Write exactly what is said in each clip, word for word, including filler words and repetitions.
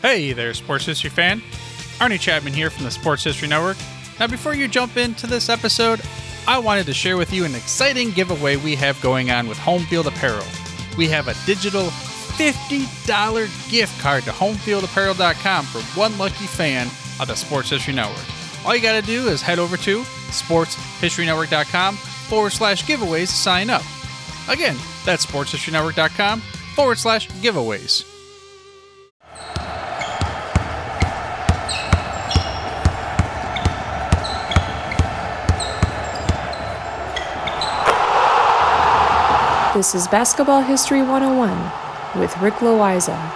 Hey there, Sports History fan. Arnie Chapman here from the Sports History Network. Now, before you jump into this episode, I wanted to share with you an exciting giveaway we have going on with Home Field Apparel. We have a digital fifty dollars gift card to home field apparel dot com for one lucky fan of the Sports History Network. All you got to do is head over to sports history network dot com forward slash giveaways to sign up. Again, that's sports history network dot com forward slash giveaways. This is Basketball History one oh one with Rick Loiza.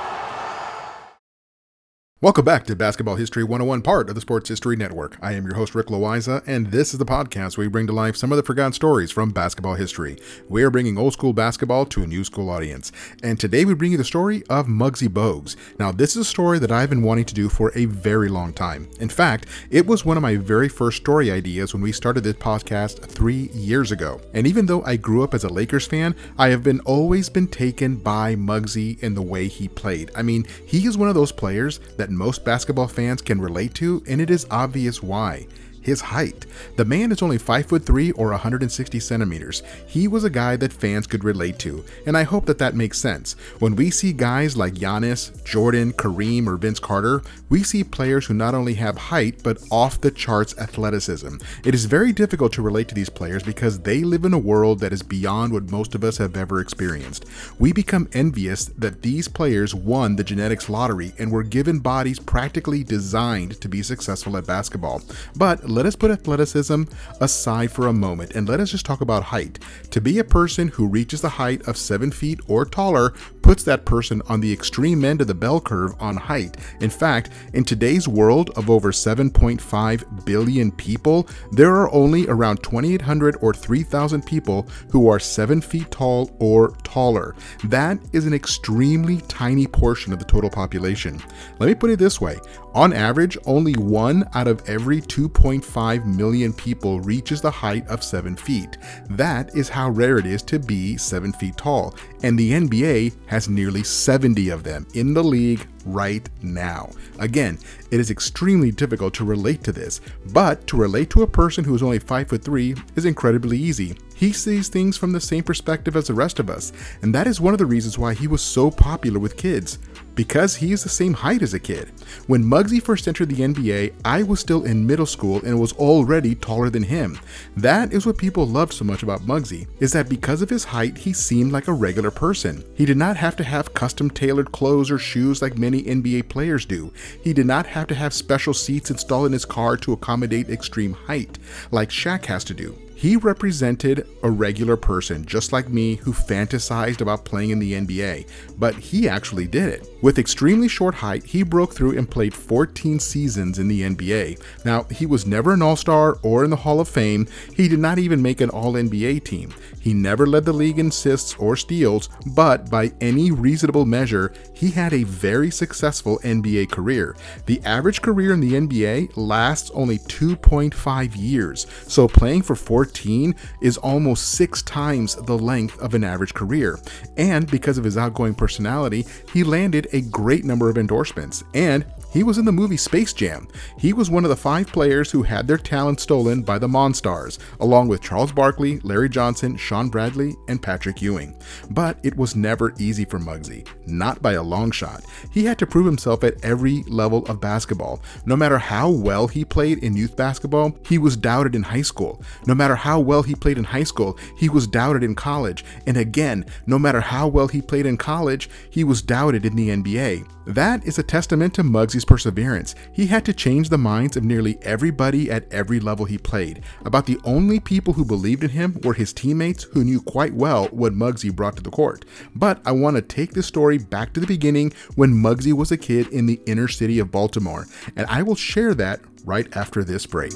Welcome back to Basketball History one oh one, part of the Sports History Network. I am your host, Rick Loiza, and this is the podcast where we bring to life some of the forgotten stories from basketball history. We are bringing old school basketball to a new school audience. And today we bring you the story of Muggsy Bogues. Now, this is a story that I've been wanting to do for a very long time. In fact, it was one of my very first story ideas when we started this podcast three years ago. And even though I grew up as a Lakers fan, I have been always been taken by Muggsy and the way he played. I mean, he is one of those players that most basketball fans can relate to, and it is obvious why. His height. The man is only five foot three or one hundred sixty centimeters. He was a guy that fans could relate to, and I hope that that makes sense. When we see guys like Giannis, Jordan, Kareem, or Vince Carter, we see players who not only have height, but off the charts athleticism. It is very difficult to relate to these players because they live in a world that is beyond what most of us have ever experienced. We become envious that these players won the genetics lottery and were given bodies practically designed to be successful at basketball. But let us put athleticism aside for a moment and let us just talk about height. To be a person who reaches the height of seven feet or taller puts that person on the extreme end of the bell curve on height. In fact, in today's world of over seven point five billion people, there are only around twenty-eight hundred or three thousand people who are seven feet tall or taller. That is an extremely tiny portion of the total population. Let me put it this way. On average, only one out of every two point five million people reaches the height of seven feet. That is how rare it is to be seven feet tall, and the N B A has nearly seventy of them in the league right now. Again, it is extremely difficult to relate to this, but to relate to a person who is only five foot three is incredibly easy. He sees things from the same perspective as the rest of us, and that is one of the reasons why he was so popular with kids, because he is the same height as a kid. When Muggsy first entered the N B A, I was still in middle school and was already taller than him. That is what people loved so much about Muggsy, is that because of his height, he seemed like a regular person. He did not have to have custom tailored clothes or shoes like many N B A players do. He did not have to have special seats installed in his car to accommodate extreme height, like Shaq has to do. He represented a regular person, just like me, who fantasized about playing in the N B A, but he actually did it. With extremely short height, he broke through and played fourteen seasons in the N B A. Now, he was never an All-Star or in the Hall of Fame. He did not even make an All-N B A team. He never led the league in assists or steals, but by any reasonable measure, he had a very successful N B A career. The average career in the N B A lasts only two point five years, so playing for fourteen is almost six times the length of an average career. And because of his outgoing personality, he landed a great number of endorsements, and he was in the movie Space Jam. He was one of the five players who had their talent stolen by the Monstars, along with Charles Barkley, Larry Johnson, Shawn Bradley, and Patrick Ewing. But it was never easy for Muggsy, not by a long shot. He had to prove himself at every level of basketball. No matter how well he played in youth basketball, he was doubted in high school. No matter how well he played in high school, he was doubted in college. And again, no matter how well he played in college, he was doubted in the N B A. That is a testament to Muggsy's perseverance. He had to change the minds of nearly everybody at every level he played. About the only people who believed in him were his teammates, who knew quite well what Muggsy brought to the court. But I want to take this story back to the beginning when Muggsy was a kid in the inner city of Baltimore, and I will share that right after this break.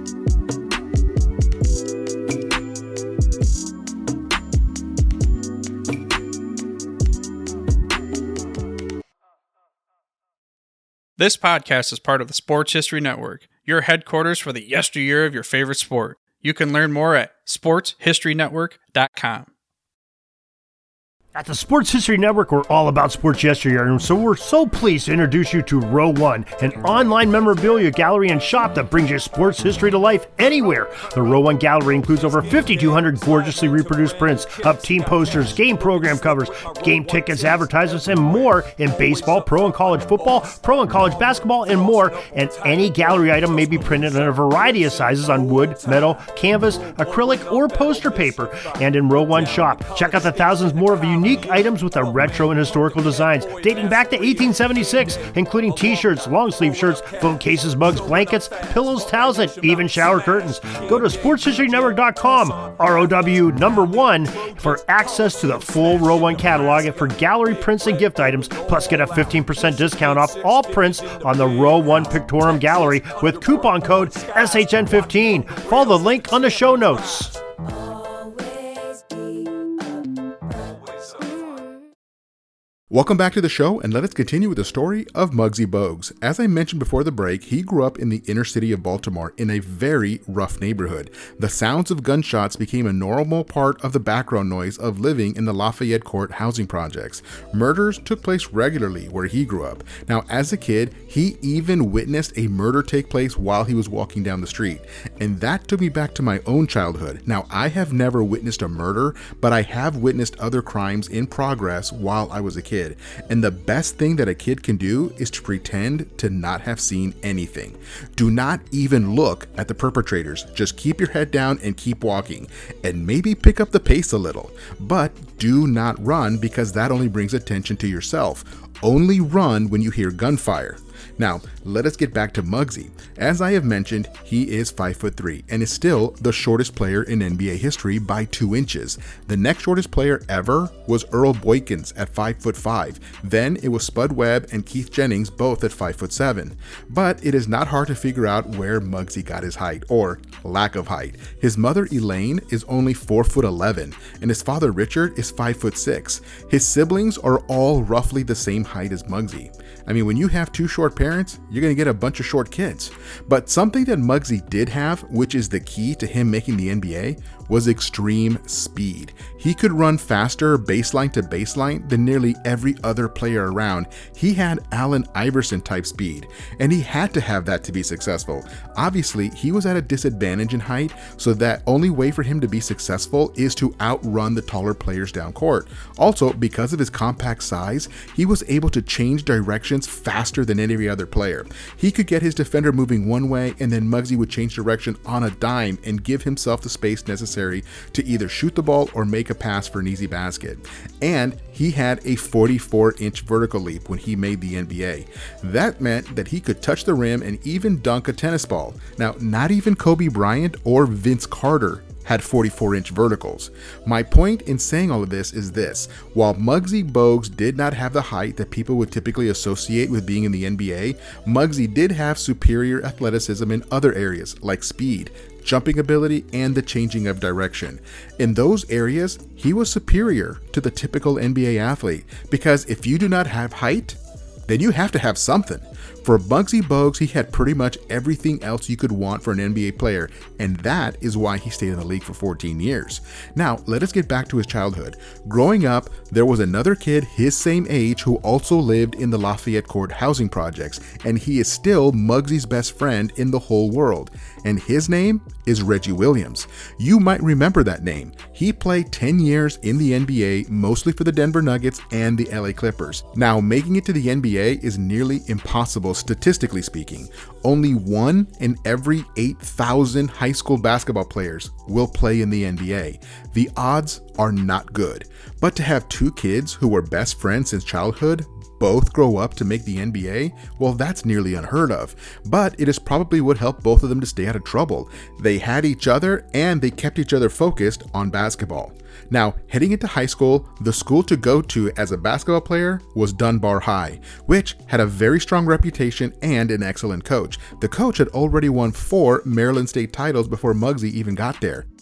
This podcast is part of the Sports History Network, your headquarters for the yesteryear of your favorite sport. You can learn more at sports history network dot com. At the Sports History Network, we're all about sports yesteryear, and so we're so pleased to introduce you to Row One, an online memorabilia gallery and shop that brings you sports history to life anywhere. The Row One gallery includes over fifty-two hundred gorgeously reproduced prints of team posters, game program covers, game tickets, advertisements, and more in baseball, pro and college football, pro and college basketball, and more. And any gallery item may be printed in a variety of sizes on wood, metal, canvas, acrylic, or poster paper. And in Row One shop, check out the thousands more of unique Unique items with the retro and historical designs dating back to eighteen seventy-six, including t-shirts, long sleeve shirts, phone cases, mugs, blankets, pillows, towels, and even shower curtains. Go to sports history network dot com, R O W number one, for access to the full Row One catalog and for gallery prints and gift items, plus get a fifteen percent discount off all prints on the Row One Pictorium Gallery with coupon code S H N fifteen. Follow the link on the show notes. Welcome back to the show, and let us continue with the story of Muggsy Bogues. As I mentioned before the break, he grew up in the inner city of Baltimore in a very rough neighborhood. The sounds of gunshots became a normal part of the background noise of living in the Lafayette Court housing projects. Murders took place regularly where he grew up. Now, as a kid, he even witnessed a murder take place while he was walking down the street. And that took me back to my own childhood. Now, I have never witnessed a murder, but I have witnessed other crimes in progress while I was a kid. And the best thing that a kid can do is to pretend to not have seen anything. Do not even look at the perpetrators. Just keep your head down and keep walking, and maybe pick up the pace a little. But do not run, because that only brings attention to yourself. Only run when you hear gunfire. Now, let us get back to Muggsy. As I have mentioned, he is five foot three and is still the shortest player in N B A history by two inches. The next shortest player ever was Earl Boykins at five foot five. Then it was Spud Webb and Keith Jennings, both at five foot seven. But it is not hard to figure out where Muggsy got his height, or lack of height. His mother Elaine is only four foot eleven, and his father Richard is five foot six. His siblings are all roughly the same height as Muggsy. I mean, when you have two short parents, you're going to get a bunch of short kids. But something that Muggsy did have, which is the key to him making the N B A, was extreme speed. He could run faster baseline to baseline than nearly every other player around. He had Allen Iverson type speed, and he had to have that to be successful. Obviously, he was at a disadvantage in height, so that only way for him to be successful is to outrun the taller players down court. Also, because of his compact size, he was able to change directions faster than any other player. He could get his defender moving one way, and then Muggsy would change direction on a dime and give himself the space necessary to either shoot the ball or make a pass for an easy basket. And he had a forty-four inch vertical leap when he made the N B A. That meant that he could touch the rim and even dunk a tennis ball. Now, not even Kobe Bryant or Vince Carter had forty-four inch verticals. My point in saying all of this is this: while Muggsy Bogues did not have the height that people would typically associate with being in the N B A, Muggsy did have superior athleticism in other areas like speed, jumping ability, and the changing of direction. In those areas, he was superior to the typical N B A athlete, because if you do not have height, then you have to have something. For Muggsy Bogues, he had pretty much everything else you could want for an N B A player, and that is why he stayed in the league for fourteen years. Now, let us get back to his childhood. Growing up, there was another kid his same age who also lived in the Lafayette Court housing projects, and he is still Muggsy's best friend in the whole world, and his name is Reggie Williams. You might remember that name. He played ten years in the N B A, mostly for the Denver Nuggets and the L A Clippers. Now, making it to the N B A is nearly impossible statistically speaking. Only one in every eight thousand high school basketball players will play in the N B A. The odds are not good. But to have two kids who were best friends since childhood both grow up to make the N B A, well, that's nearly unheard of. But it is probably what helped both of them to stay out of trouble. They had each other, and they kept each other focused on basketball. Now, heading into high school, the school to go to as a basketball player was Dunbar High, which had a very strong reputation and an excellent coach. The coach had already won four Maryland State titles before Muggsy even got there.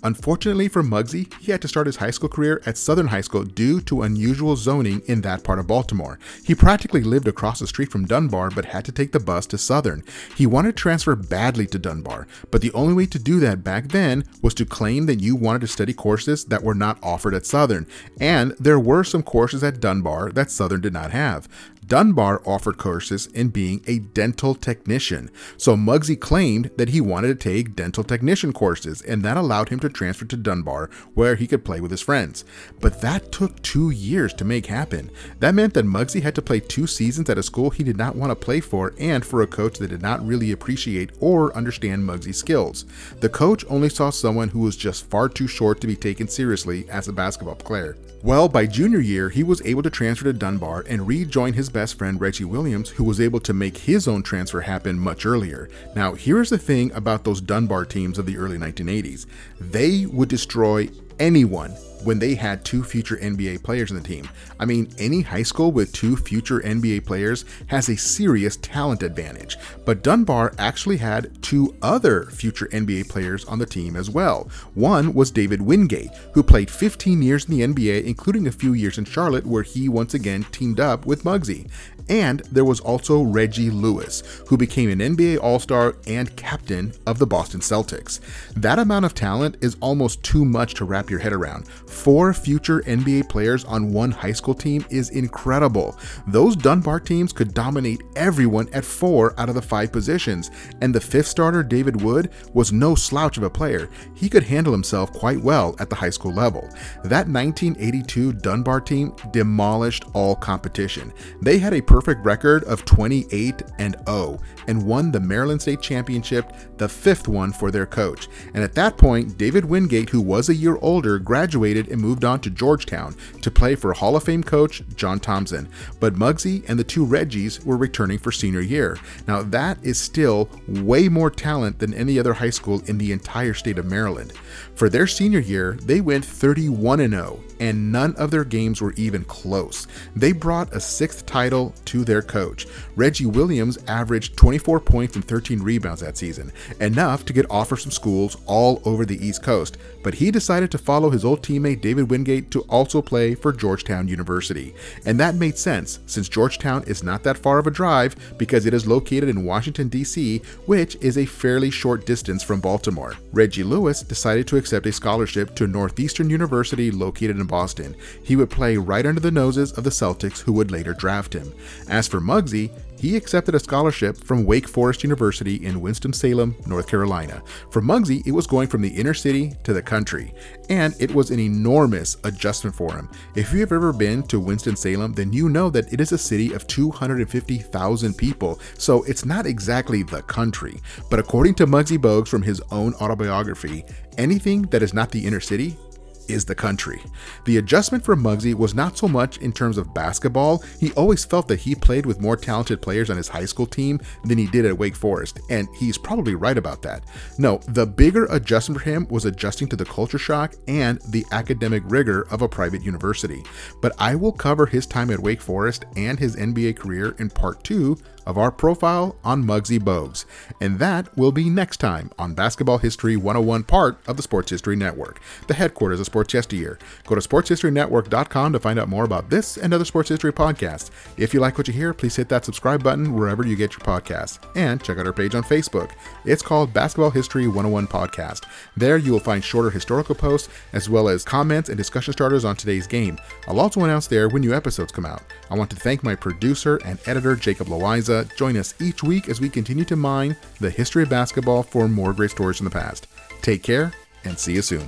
Unfortunately for Muggsy, he had to start his high school career at Southern High School due to unusual zoning in that part of Baltimore. He practically lived across the street from Dunbar but had to take the bus to Southern. He wanted to transfer badly to Dunbar, but the only way to do that back then was to claim that you wanted to study courses that were not offered at Southern, and there were some courses at Dunbar that Southern did not have. Dunbar offered courses in being a dental technician, so Muggsy claimed that he wanted to take dental technician courses, and that allowed him to transfer to Dunbar where he could play with his friends. But that took two years to make happen. That meant that Muggsy had to play two seasons at a school he did not want to play for, and for a coach that did not really appreciate or understand Muggsy's skills. The coach only saw someone who was just far too short to be taken seriously as a basketball player. Well, by junior year, he was able to transfer to Dunbar and rejoin his best friend Reggie Williams, who was able to make his own transfer happen much earlier. Now, here's the thing about those Dunbar teams of the early nineteen eighties. They would destroy anyone when they had two future N B A players in the team. I mean, any high school with two future N B A players has a serious talent advantage, but Dunbar actually had two other future N B A players on the team as well. One was David Wingate, who played fifteen years in the N B A, including a few years in Charlotte, where he once again teamed up with Muggsy. And there was also Reggie Lewis, who became an N B A All-Star and captain of the Boston Celtics. That amount of talent is almost too much to wrap your head around. Four future N B A players on one high school team is incredible. Those Dunbar teams could dominate everyone at four out of the five positions, and the fifth starter, David Wood, was no slouch of a player. He could handle himself quite well at the high school level. That nineteen eighty-two Dunbar team demolished all competition. They had a perfect record of twenty-eight and oh and won the Maryland State Championship, the fifth one for their coach. And at that point, David Wingate, who was a year older, graduated and moved on to Georgetown to play for Hall of Fame coach John Thompson. But Muggsy and the two Reggies were returning for senior year. Now that is still way more talent than any other high school in the entire state of Maryland. For their senior year, they went thirty-one and oh, and none of their games were even close. They brought a sixth title to their coach. Reggie Williams averaged twenty-four points and thirteen rebounds that season, enough to get offers from schools all over the East Coast, but he decided to follow his old teammate David Wingate to also play for Georgetown University. And that made sense, since Georgetown is not that far of a drive because it is located in Washington, D C, which is a fairly short distance from Baltimore. Reggie Lewis decided to accept a scholarship to Northeastern University located in Boston. He would play right under the noses of the Celtics, who would later draft him. As for Muggsy, he accepted a scholarship from Wake Forest University in Winston-Salem, North Carolina. For Muggsy, it was going from the inner city to the country, and it was an enormous adjustment for him. If you have ever been to Winston-Salem, then you know that it is a city of two hundred fifty thousand people, so it's not exactly the country. But according to Muggsy Bogues from his own autobiography, anything that is not the inner city is the country. The adjustment for Muggsy was not so much in terms of basketball. He always felt that he played with more talented players on his high school team than he did at Wake Forest, and he's probably right about that. No, the bigger adjustment for him was adjusting to the culture shock and the academic rigor of a private university. But I will cover his time at Wake Forest and his N B A career in part two of our profile on Muggsy Bogues, and that will be next time on Basketball History one oh one, part of the Sports History Network, the headquarters of Sports Yesteryear. Go to sports history network dot com to find out more about this and other sports history podcasts. If you like what you hear, please hit that subscribe button wherever you get your podcasts, and check out our page on Facebook. It's called Basketball History one oh one Podcast. There you will find shorter historical posts as well as comments and discussion starters on today's game. I'll also announce there when new episodes come out. I want to thank my producer and editor, Jacob Loaiza. Join us each week as we continue to mine the history of basketball for more great stories from the past. Take care and see you soon.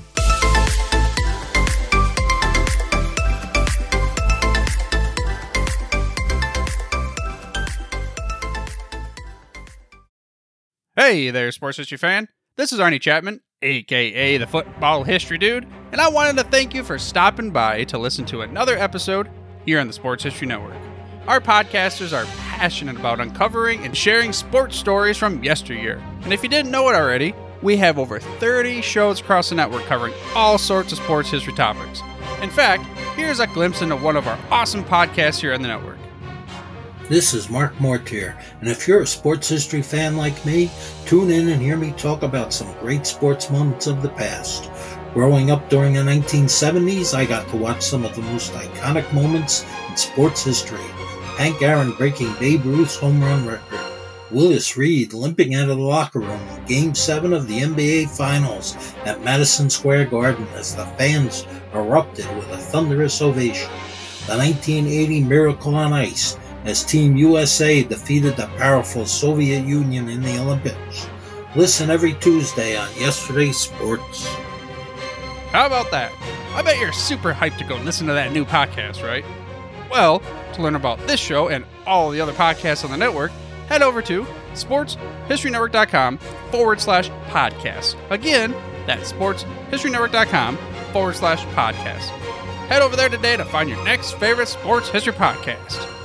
Hey there, sports history fan. This is Arnie Chapman, aka the Football History Dude, and I wanted to thank you for stopping by to listen to another episode here on the Sports History Network. Our podcasters are passionate about uncovering and sharing sports stories from yesteryear. And if you didn't know it already, we have over thirty shows across the network covering all sorts of sports history topics. In fact, here's a glimpse into one of our awesome podcasts here on the network. This is Mark Mortier, and if you're a sports history fan like me, tune in and hear me talk about some great sports moments of the past. Growing up during the nineteen seventies, I got to watch some of the most iconic moments in sports history. Hank Aaron breaking Babe Ruth's home run record. Willis Reed limping out of the locker room in Game seven of the N B A Finals at Madison Square Garden as the fans erupted with a thunderous ovation. The nineteen eighty Miracle on Ice as Team U S A defeated the powerful Soviet Union in the Olympics. Listen every Tuesday on Yesterday's Sports. How about that? I bet you're super hyped to go listen to that new podcast, right? Well, to learn about this show and all the other podcasts on the network, head over to sportshistorynetwork.com forward slash podcast. Again, that's sportshistorynetwork.com forward slash podcast. Head over there today to find your next favorite sports history podcast.